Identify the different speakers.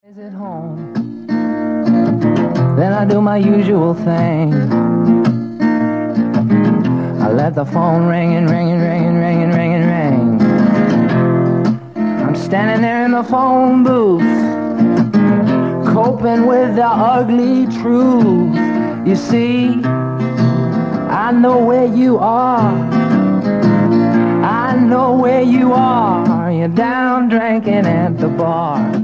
Speaker 1: Is at home. Then I do my usual thing. I let the phone ring and ring and ring and ring and ring and ring. I'm standing there in the phone booth, coping with the ugly truth. You see, I know where you are. I know where you are. You're down drinking at the bar.